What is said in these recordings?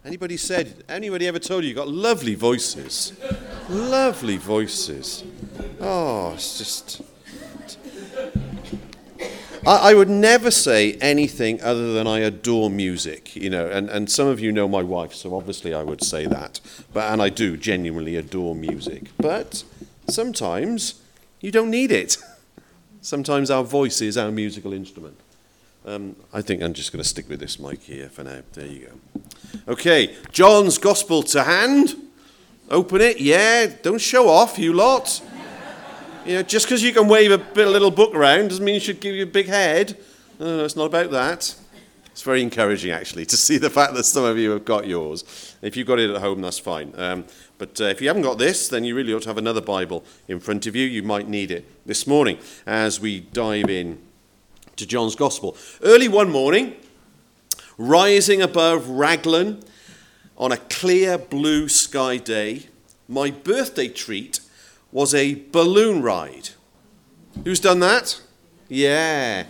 Anybody ever told you got lovely voices? Lovely voices. Oh, it's just... I would never say anything other than I adore music, and some of you know my wife, so obviously I would say that. And I do genuinely adore music. But sometimes you don't need it. Sometimes our voice is our musical instrument. I think I'm just going to stick with this mic here for now. There you go. Okay, John's Gospel to hand. Open it. Yeah, don't show off, you lot. Just because you can wave a little book around doesn't mean you should give you a big head. No, it's not about that. It's very encouraging, actually, to see the fact that some of you have got yours. If you've got it at home, that's fine. But if you haven't got this, then you really ought to have another Bible in front of you. You might need it this morning as we dive in to John's Gospel. Early one morning, rising above Raglan on a clear blue sky day, my birthday treat was a balloon ride. Who's done that? Yeah.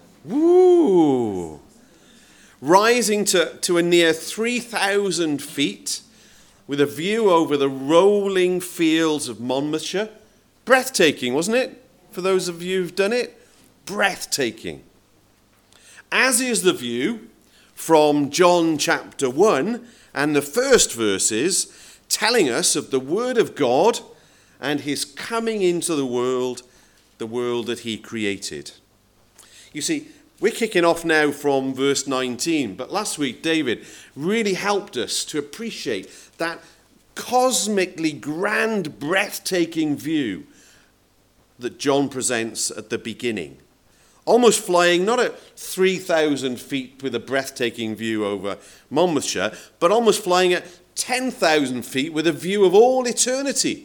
Woo! Rising to a near 3,000 feet with a view over the rolling fields of Monmouthshire. Breathtaking, wasn't it? For those of you who've done it? Breathtaking. As is the view from John chapter 1 and the first verses telling us of the Word of God and his coming into the world that he created. You see, we're kicking off now from verse 19, but last week David really helped us to appreciate that cosmically grand, breathtaking view that John presents at the beginning. Almost flying not at 3,000 feet with a breathtaking view over Monmouthshire, but almost flying at 10,000 feet with a view of all eternity.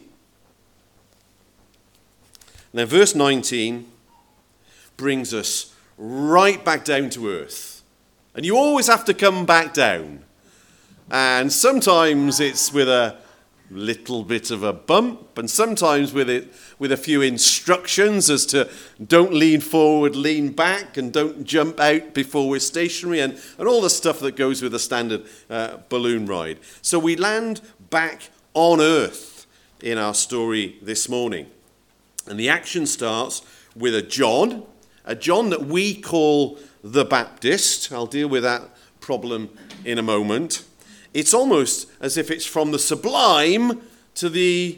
Now, verse 19 brings us right back down to earth. And you always have to come back down. And sometimes it's with a little bit of a bump, and sometimes with a few instructions as to don't lean forward, lean back, and don't jump out before we're stationary, and all the stuff that goes with a standard balloon ride. So we land back on earth in our story this morning. And the action starts with a John that we call the Baptist. I'll deal with that problem in a moment. It's almost as if it's from the sublime to the...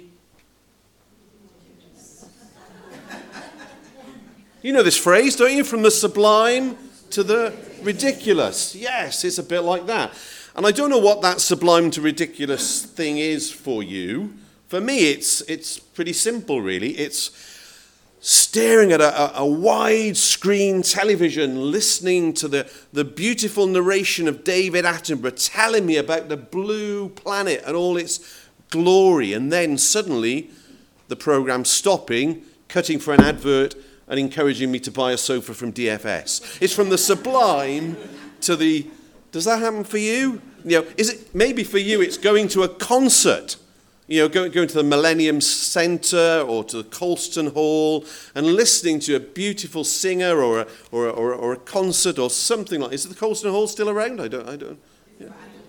You know this phrase, don't you? From the sublime to the ridiculous. Yes, it's a bit like that. And I don't know what that sublime to ridiculous thing is for you. For me, it's pretty simple, really. It's staring at a widescreen television, listening to the beautiful narration of David Attenborough telling me about the blue planet and all its glory, and then suddenly the program stopping, cutting for an advert, and encouraging me to buy a sofa from DFS. It's from the sublime to the... Does that happen for you? Is it maybe for you it's going to a concert? Going to the Millennium Centre or to the Colston Hall and listening to a beautiful singer or a concert or something like. Is the Colston Hall still around? I don't. Yeah.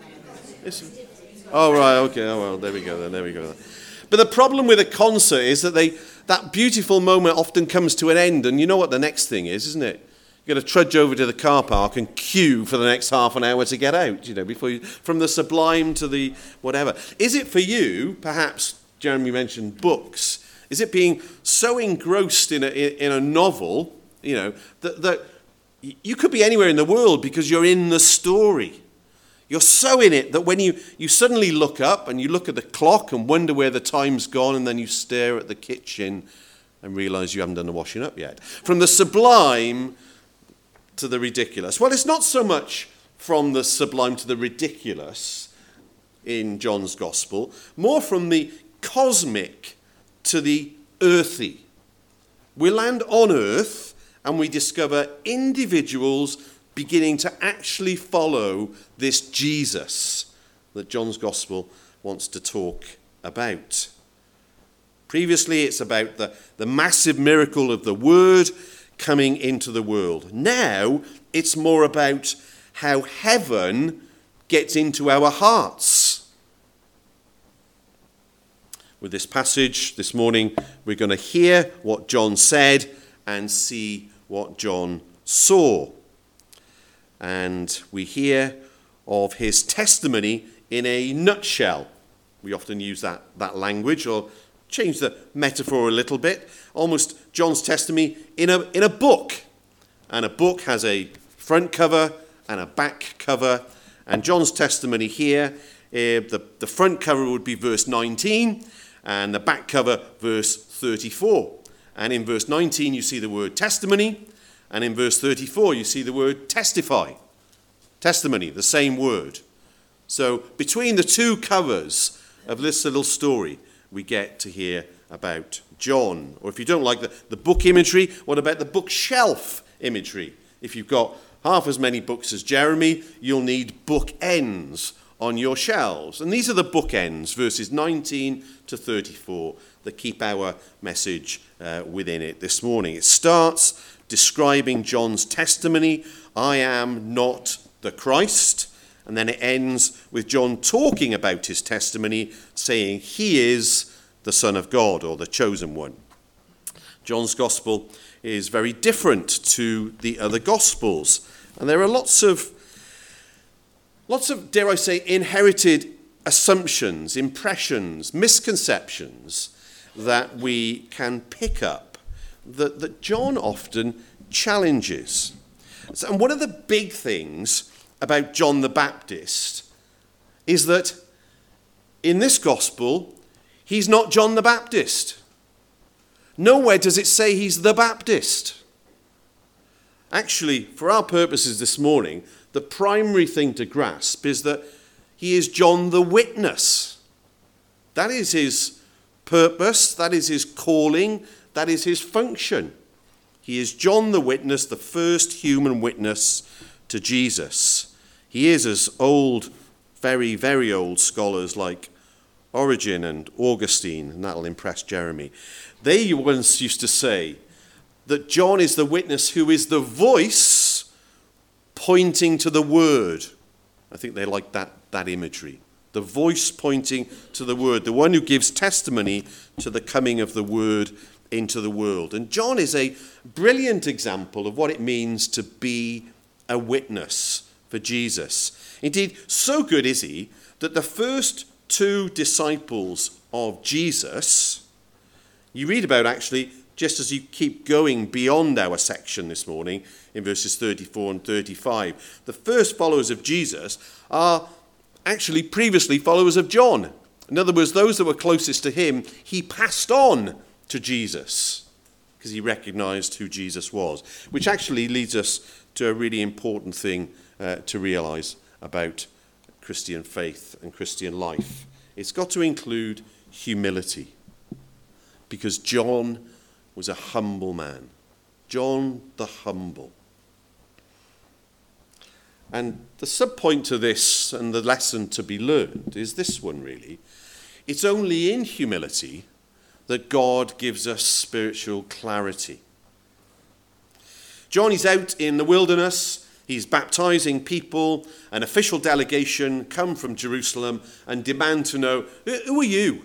Oh right, okay. Oh well, there we go. But the problem with a concert is that beautiful moment often comes to an end, and you know what the next thing is, isn't it? You've got to trudge over to the car park and queue for the next half an hour to get out, before you, from the sublime to the whatever. Is it for you, perhaps, Jeremy mentioned books, is it being so engrossed in a novel, that you could be anywhere in the world because you're in the story. You're so in it that when you suddenly look up and you look at the clock and wonder where the time's gone, and then you stare at the kitchen and realise you haven't done the washing up yet. From the sublime to the ridiculous. Well, it's not so much from the sublime to the ridiculous in John's Gospel, more from the cosmic to the earthy. We land on earth and we discover individuals beginning to actually follow this Jesus that John's Gospel wants to talk about. Previously, it's about the massive miracle of the Word coming into the world. Now, it's more about how heaven gets into our hearts. With this passage this morning, we're going to hear what John said and see what John saw. And we hear of his testimony in a nutshell. We often use that language, or change the metaphor a little bit. Almost John's testimony in a book. And a book has a front cover and a back cover. And John's testimony here, the front cover would be verse 19, and the back cover, verse 34. And in verse 19, you see the word testimony, and in verse 34, you see the word testify. Testimony, the same word. So between the two covers of this little story, we get to hear about John. Or if you don't like the book imagery, what about the bookshelf imagery? If you've got half as many books as Jeremy, you'll need bookends on your shelves. And these are the bookends, verses 19 to 34, that keep our message within it this morning. It starts describing John's testimony, I am not the Christ. And then it ends with John talking about his testimony, saying he is the Son of God, or the chosen one. John's gospel is very different to the other gospels. And there are lots of, dare I say, inherited assumptions, impressions, misconceptions that we can pick up that John often challenges. And one of the big things about John the Baptist is that in this gospel, he's not John the Baptist. Nowhere does it say he's the Baptist. Actually, for our purposes this morning, the primary thing to grasp is that he is John the Witness. That is his purpose, that is his calling, that is his function. He is John the Witness, the first human witness to Jesus. He is as old, very, very old scholars like Origen and Augustine, and that'll impress Jeremy. They once used to say that John is the witness who is the voice pointing to the word. I think they like that imagery. The voice pointing to the word, the one who gives testimony to the coming of the word into the world. And John is a brilliant example of what it means to be a witness for Jesus. Indeed, so good is he that the first two disciples of Jesus, you read about actually just as you keep going beyond our section this morning in verses 34 and 35. The first followers of Jesus are actually previously followers of John. In other words, those that were closest to him, he passed on to Jesus because he recognized who Jesus was, which actually leads us to a really important thing to realize about Christian faith and Christian life. It's got to include humility, because John was a humble man. John the humble. And the subpoint to this and the lesson to be learned is this one, really. It's only in humility that God gives us spiritual clarity. John is out in the wilderness. He's baptizing people. An official delegation come from Jerusalem and demand to know, who are you?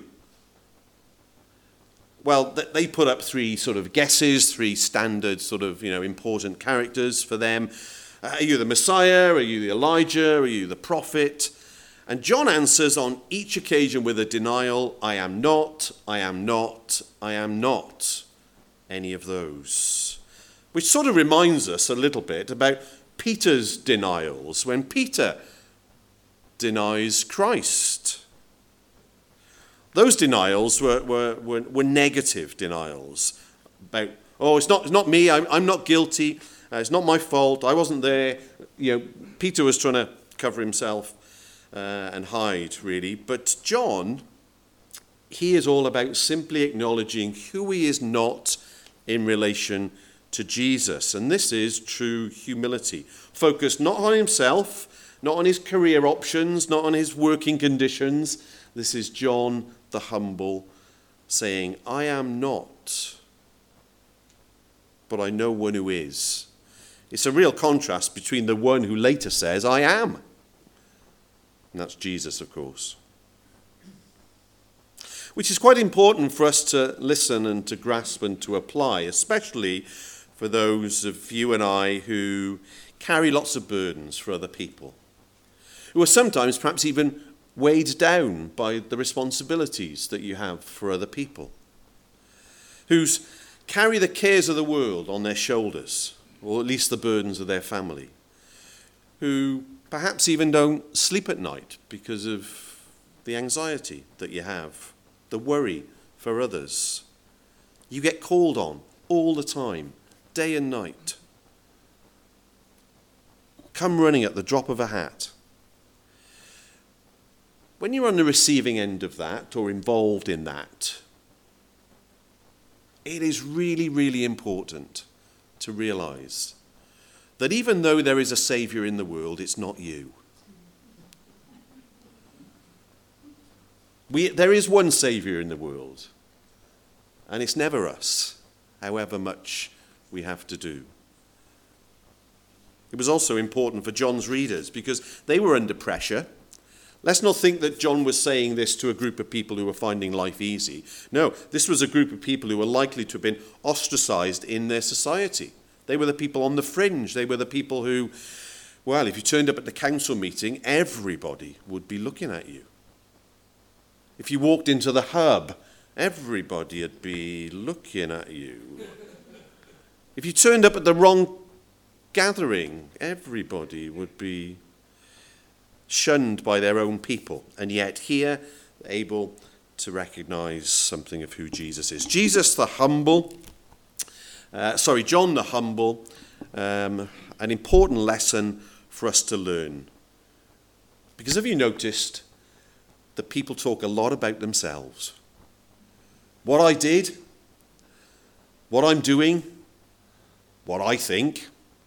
Well, they put up three sort of guesses, three standard sort of, important characters for them. Are you the Messiah? Are you the Elijah? Are you the prophet? And John answers on each occasion with a denial, I am not, I am not, I am not any of those. Which sort of reminds us a little bit about Peter's denials when Peter denies Christ. Those denials were negative denials about, it's not me, I'm not guilty, it's not my fault, I wasn't there. Peter was trying to cover himself and hide, really. But John, he is all about simply acknowledging who he is not in relation to Jesus. And this is true humility. Focused not on himself, not on his career options, not on his working conditions. This is John the humble saying, I am not, but I know one who is. It's a real contrast between the one who later says, I am. And that's Jesus, of course. Which is quite important for us to listen and to grasp and to apply, especially for those of you and I who carry lots of burdens for other people, who are sometimes perhaps even weighed down by the responsibilities that you have for other people, who carry the cares of the world on their shoulders, or at least the burdens of their family, who perhaps even don't sleep at night because of the anxiety that you have, the worry for others. You get called on all the time, day and night. Come running at the drop of a hat. When you're on the receiving end of that or involved in that, it is really, really important to realize that even though there is a Saviour in the world, it's not you. There is one Saviour in the world, and it's never us, however much we have to do. It was also important for John's readers because they were under pressure. Let's not think that John was saying this to a group of people who were finding life easy. No, this was a group of people who were likely to have been ostracized in their society. They were the people on the fringe. They were the people who, well, if you turned up at the council meeting, everybody would be looking at you. If you walked into the hub, everybody would be looking at you. If you turned up at the wrong gathering, everybody would be shunned by their own people. And yet here, able to recognize something of who Jesus is. John the humble, an important lesson for us to learn. Because have you noticed that people talk a lot about themselves? What I did, what I'm doing, what I think.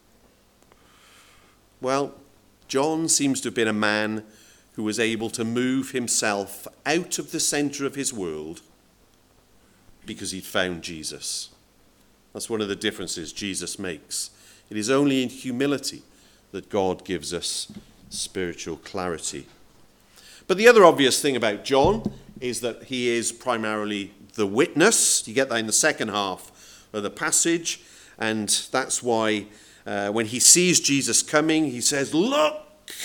Well, John seems to have been a man who was able to move himself out of the center of his world because he'd found Jesus. That's one of the differences Jesus makes. It is only in humility that God gives us spiritual clarity. But the other obvious thing about John is that he is primarily the witness. You get that in the second half of the passage. And that's why when he sees Jesus coming, he says, "Look!"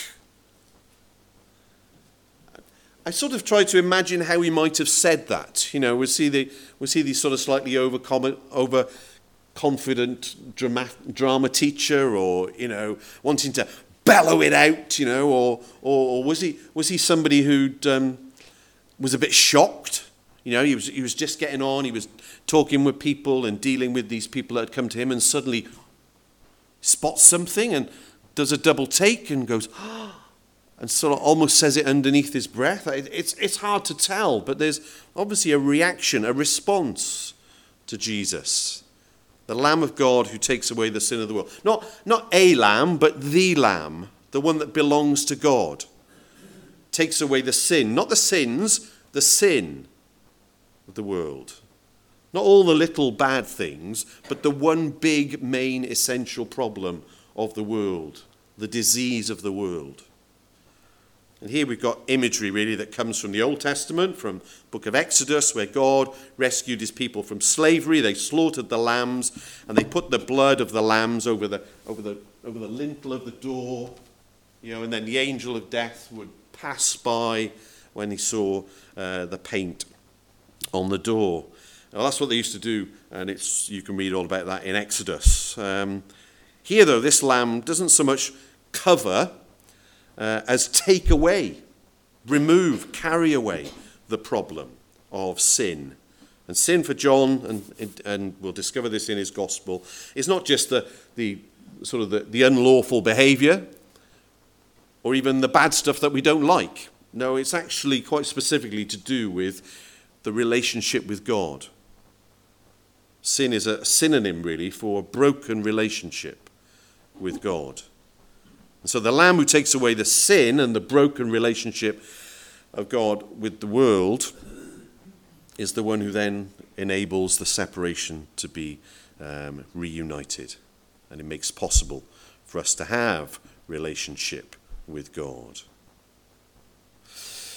I sort of try to imagine how he might have said that. You know, was he the sort of slightly overconfident drama teacher, or, you know, wanting to bellow it out, you know, or was he somebody who was a bit shocked? You know, he was just getting on. He was talking with people and dealing with these people that had come to him, and suddenly spots something and does a double take and goes, "Oh," and sort of almost says it underneath his breath. It's hard to tell, but there's obviously a reaction, a response to Jesus, the Lamb of God who takes away the sin of the world. Not a lamb, but the Lamb, the one that belongs to God, takes away the sin, not the sins, the sin of the world. Not all the little bad things, but the one big, main, essential problem of the world, the disease of the world. And here we've got imagery really that comes from the Old Testament, from the book of Exodus, where God rescued his people from slavery. They slaughtered the lambs, and they put the blood of the lambs over the lintel of the door, you know, and then the angel of death would pass by when he saw the paint on the door. Now, that's what they used to do, and you can read all about that in Exodus. Here, though, this lamb doesn't so much cover as take away, remove, carry away the problem of sin. And sin for John, and we'll discover this in his gospel, is not just the unlawful behavior or even the bad stuff that we don't like. No, it's actually quite specifically to do with the relationship with God. Sin is a synonym, really, for a broken relationship with God. And so the Lamb who takes away the sin and the broken relationship of God with the world is the one who then enables the separation to be reunited. And it makes possible for us to have relationship with God.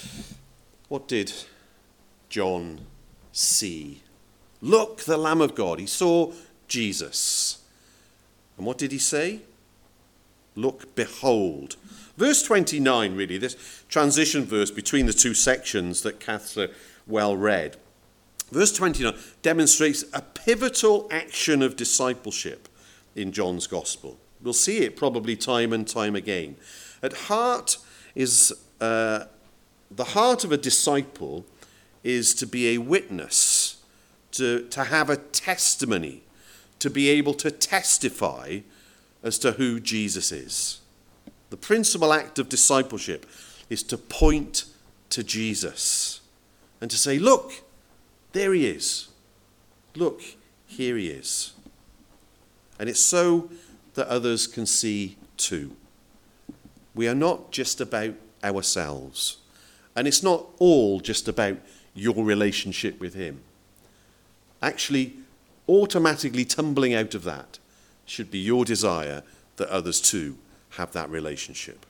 What did John see? Look, the Lamb of God. He saw Jesus. And what did he say? Look, behold. Verse 29, really, this transition verse between the two sections that Kath so well read. Verse 29 demonstrates a pivotal action of discipleship in John's gospel. We'll see it probably time and time again. At heart is the heart of a disciple is to be a witness, to have a testimony, to be able to testify as to who Jesus is. The principal act of discipleship is to point to Jesus and to say, look, there he is. Look, here he is. And it's so that others can see too. We are not just about ourselves. And it's not all just about your relationship with him. Actually, automatically tumbling out of that should be your desire that others too have that relationship.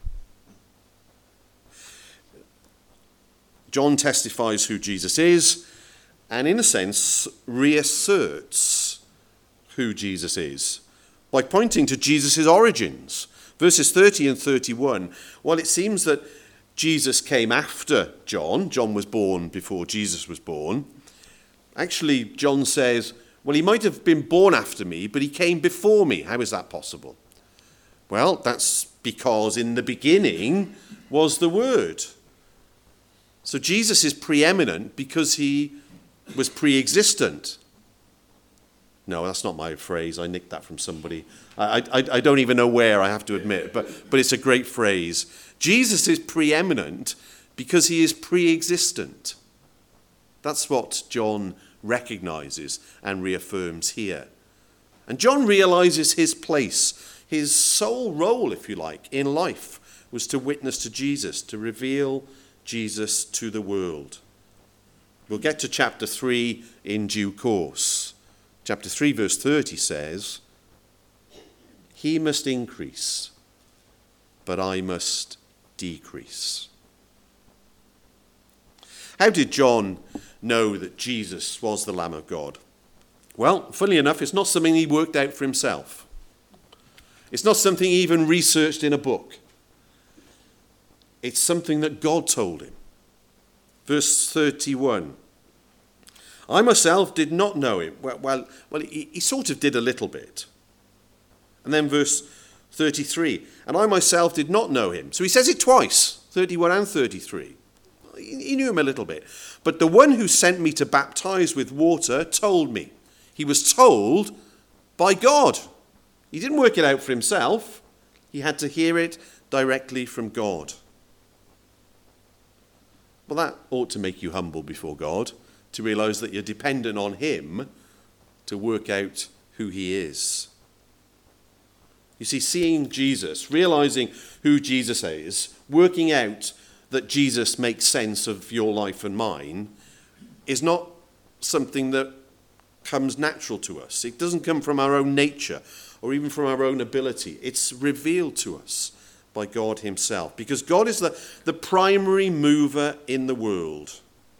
John testifies who Jesus is, and in a sense reasserts who Jesus is by pointing to Jesus' origins. Verses 30 and 31, well, it seems that Jesus came after John. John was born before Jesus was born. Actually, John says, well, he might have been born after me, but he came before me. How is that possible? Well, that's because in the beginning was the Word. So Jesus is preeminent because he was pre-existent. No, that's not my phrase. I nicked that from somebody. I don't even know where, I have to admit, but it's a great phrase. Jesus is preeminent because he is pre-existent. That's what John recognizes and reaffirms here. And John realizes his place, his sole role, if you like, in life was to witness to Jesus, to reveal Jesus to the world. We'll get to chapter 3 in due course. Chapter 3, verse 30 says, he must increase, but I must decrease. How did John know that Jesus was the Lamb of God? Well, funnily enough, it's not something he worked out for himself. It's not something he even researched in a book. It's something that God told him. Verse 31. I myself did not know him. Well, he sort of did a little bit. And then verse 33. And I myself did not know him. So he says it twice, 31 and 33. He knew him a little bit. But the one who sent me to baptize with water told me. He was told by God. He didn't work it out for himself. He had to hear it directly from God. Well, that ought to make you humble before God, to realize that you're dependent on him to work out who he is. You see, seeing Jesus, realizing who Jesus is, working out that Jesus makes sense of your life and mine, is not something that comes natural to us. It doesn't come from our own nature or even from our own ability. It's revealed to us by God himself, because God is the primary mover in the world.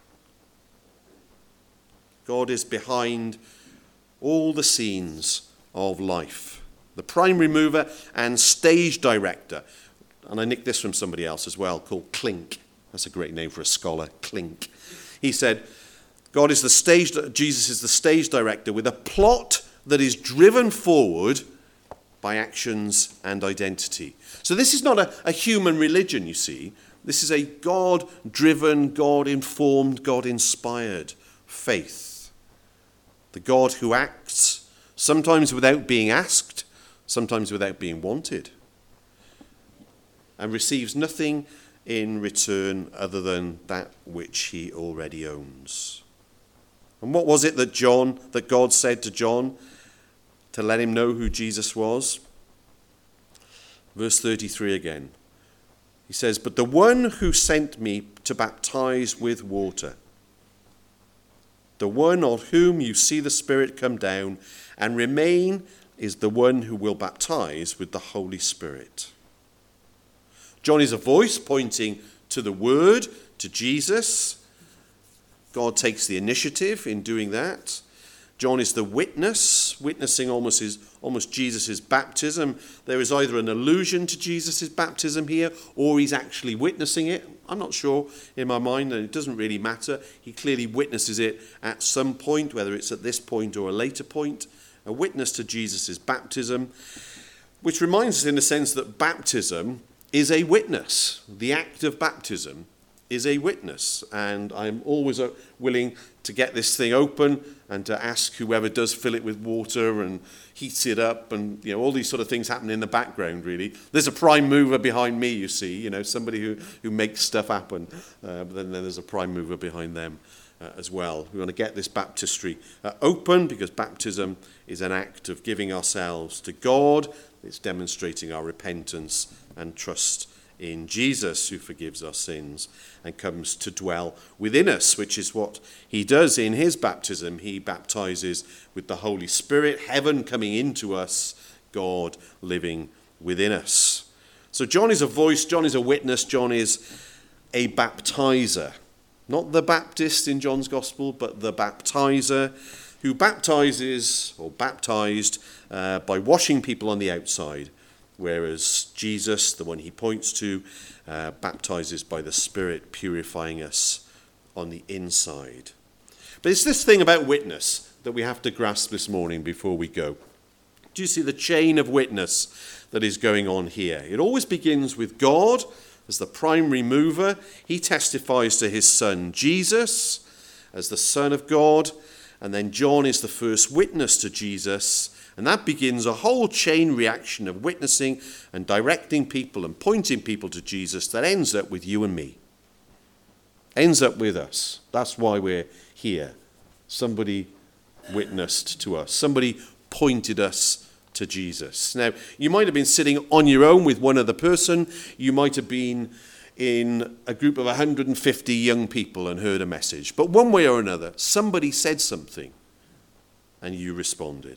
God is behind all the scenes of life. The primary mover and stage director. And I nicked this from somebody else as well, called Clink. That's a great name for a scholar, Clink. He said, Jesus is the stage director with a plot that is driven forward by actions and identity. So this is not a human religion, you see. This is a God-driven, God-informed, God-inspired faith. The God who acts, sometimes without being asked, sometimes without being wanted, and receives nothing in return other than that which he already owns. And what was it that God said to John to let him know who Jesus was? Verse 33 again. He says, but the one who sent me to baptize with water, the one on whom you see the Spirit come down and remain, is the one who will baptize with the Holy Spirit. John is a voice pointing to the Word, to Jesus. God takes the initiative in doing that. John is the witness, witnessing almost Jesus' baptism. There is either an allusion to Jesus' baptism here, or he's actually witnessing it. I'm not sure in my mind, and it doesn't really matter. He clearly witnesses it at some point, whether it's at this point or a later point. A witness to Jesus' baptism, which reminds us in a sense that baptism is a witness. The act of baptism is a witness, and I'm always willing to get this thing open and to ask whoever does fill it with water and heats it up, and all these sort of things happen in the background. Really, there's a prime mover behind me, you see, somebody who makes stuff happen, but then there's a prime mover behind them as well. We want to get this baptistry open, because baptism is an act of giving ourselves to God. It's demonstrating our repentance and trust in Jesus, who forgives our sins and comes to dwell within us, which is what he does in his baptism. He baptizes with the Holy Spirit, heaven coming into us, God living within us. So John is a voice, John is a witness, John is a baptizer. Not the Baptist in John's Gospel, but the baptizer, who baptizes or baptized by washing people on the outside, whereas Jesus, the one he points to, baptizes by the Spirit, purifying us on the inside. But it's this thing about witness that we have to grasp this morning before we go. Do you see the chain of witness that is going on here? It always begins with God as the primary mover. He testifies to his Son Jesus as the Son of God, and then John is the first witness to Jesus. And that begins a whole chain reaction of witnessing and directing people and pointing people to Jesus that ends up with you and me. Ends up with us. That's why we're here. Somebody witnessed to us. Somebody pointed us to Jesus. Now, you might have been sitting on your own with one other person. You might have been in a group of 150 young people and heard a message. But one way or another, somebody said something and you responded.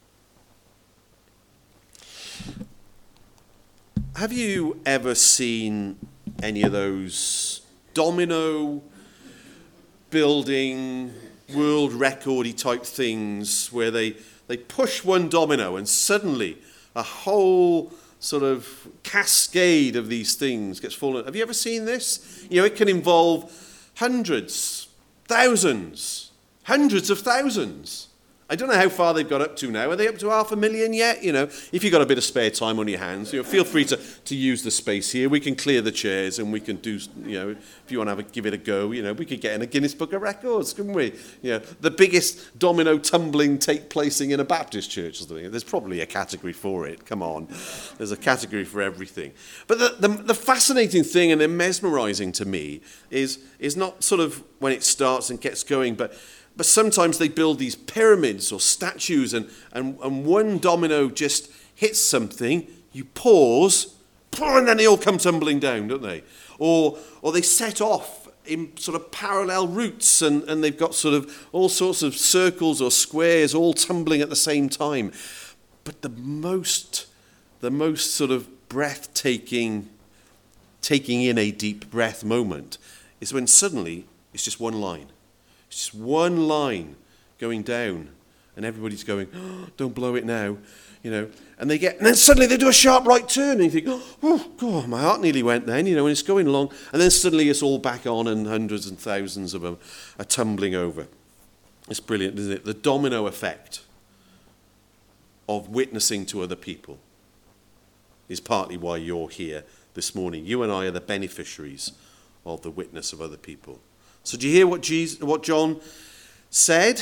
Have you ever seen any of those domino building world recordy type things where they push one domino and suddenly a whole sort of cascade of these things gets fallen? Have you ever seen this? It can involve hundreds, thousands, hundreds of thousands. I don't know how far they've got up to now. Are they up to 500,000 yet? If you've got a bit of spare time on your hands, feel free to use the space here. We can clear the chairs and we can do, if you want to give it a go, we could get in a Guinness Book of Records, couldn't we? The biggest domino tumbling take placing in a Baptist church or something. There's probably a category for it. Come on. There's a category for everything. But the fascinating thing and the mesmerizing to me is not sort of when it starts and gets going, but sometimes they build these pyramids or statues and one domino just hits something, you pause, and then they all come tumbling down, don't they? Or they set off in sort of parallel routes and they've got sort of all sorts of circles or squares all tumbling at the same time. But the most sort of breathtaking, taking in a deep breath moment is when suddenly it's just one line. It's just one line going down, and everybody's going, oh, don't blow it now, and then suddenly they do a sharp right turn, and you think, oh God, my heart nearly went then, and it's going along, and then suddenly it's all back on, and hundreds and thousands of them are tumbling over. It's brilliant, isn't it? The domino effect of witnessing to other people is partly why you're here this morning. You and I are the beneficiaries of the witness of other people. So do you hear what John said?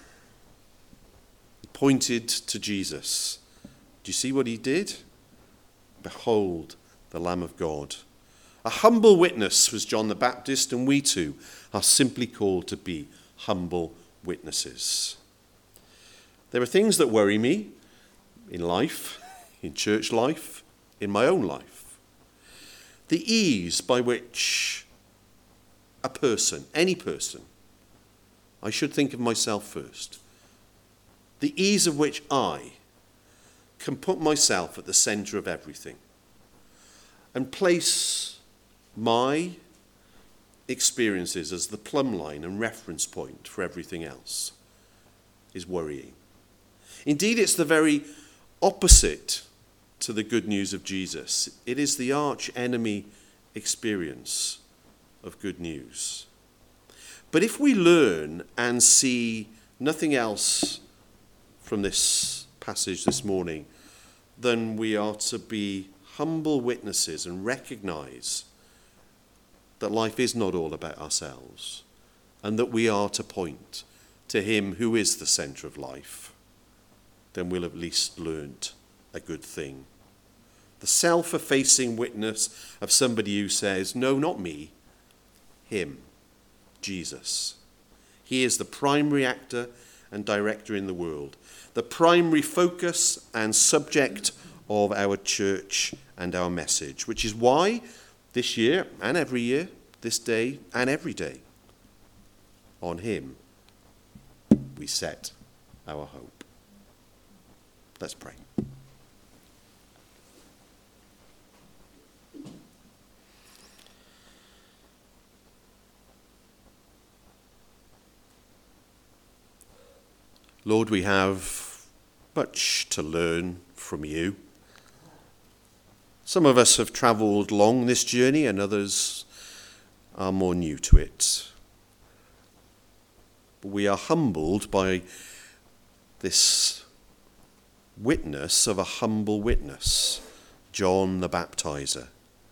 He pointed to Jesus. Do you see what he did? Behold, the Lamb of God. A humble witness was John the Baptist, and we too are simply called to be humble witnesses. There are things that worry me in life, in church life, in my own life. The ease by which a person, any person, I should think of myself first. The ease of which I can put myself at the center of everything and place my experiences as the plumb line and reference point for everything else is worrying. Indeed, it's the very opposite to the good news of Jesus. It is the arch enemy experience of good news. But if we learn and see nothing else from this passage this morning, then we are to be humble witnesses and recognize that life is not all about ourselves, and that we are to point to him who is the center of life. Then we'll have at least learnt a good thing. The self-effacing witness of somebody who says, no, not me, him, Jesus. He is the primary actor and director in the world, the primary focus and subject of our church and our message, which is why this year and every year, this day and every day, on him we set our hope. Let's pray. Lord, we have much to learn from you. Some of us have travelled long this journey and others are more new to it. But we are humbled by this witness of a humble witness, John the Baptizer.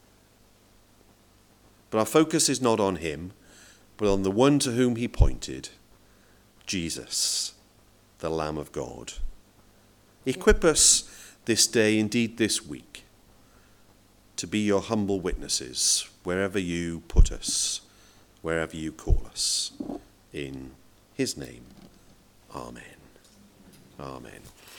But our focus is not on him, but on the one to whom he pointed, Jesus, the Lamb of God. Equip us this day, indeed this week, to be your humble witnesses wherever you put us, wherever you call us. In his name, amen. Amen.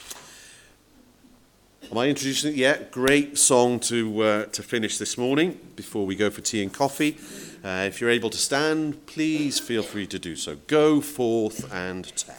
Am I introducing it yet? Great song to finish this morning before we go for tea and coffee. If you're able to stand, please feel free to do so. Go forth and tell.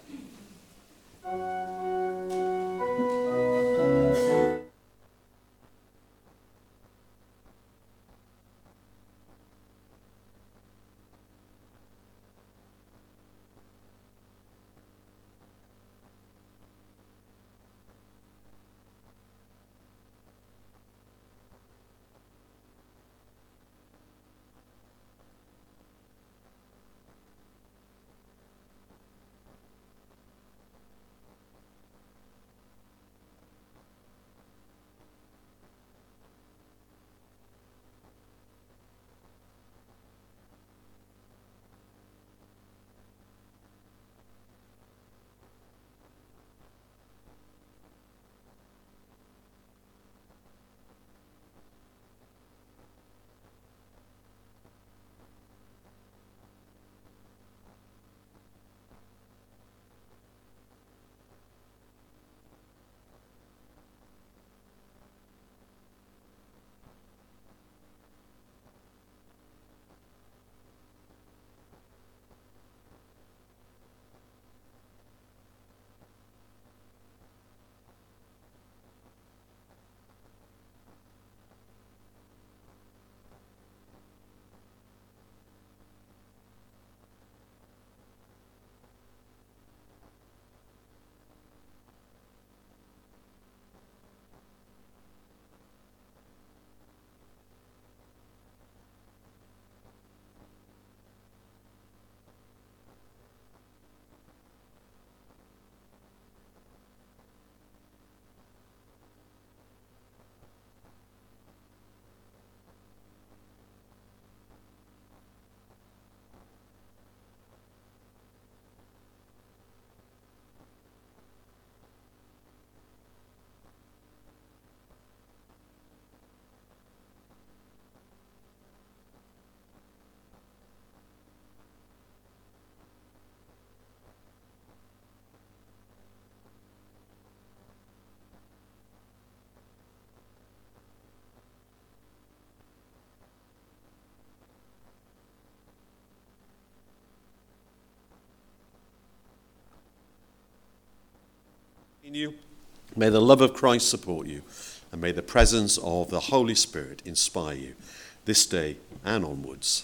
In you. May the love of Christ support you, and may the presence of the Holy Spirit inspire you this day and onwards.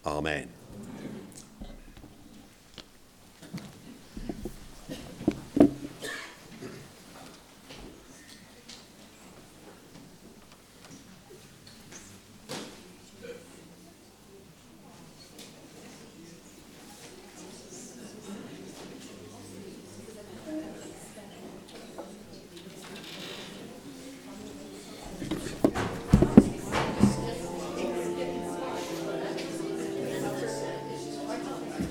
Amen.